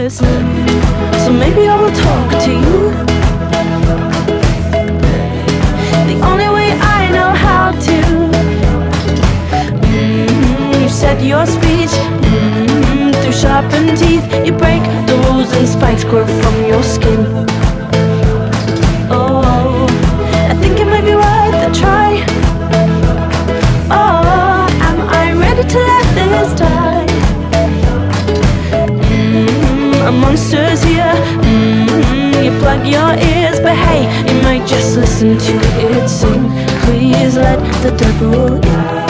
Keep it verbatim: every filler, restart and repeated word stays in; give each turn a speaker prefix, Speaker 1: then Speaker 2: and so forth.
Speaker 1: listening, so maybe I will talk to you the only way I know how to. mm, You said your speech, mm, through sharpened teeth. You break the rules and spikes grow from your skin. Oh, I think it might be worth a try. Oh, am I ready to let this die? Mm, a monster's here. Mm, you plug your ears, but hey, you might just listen to it sing. Please let the devil in.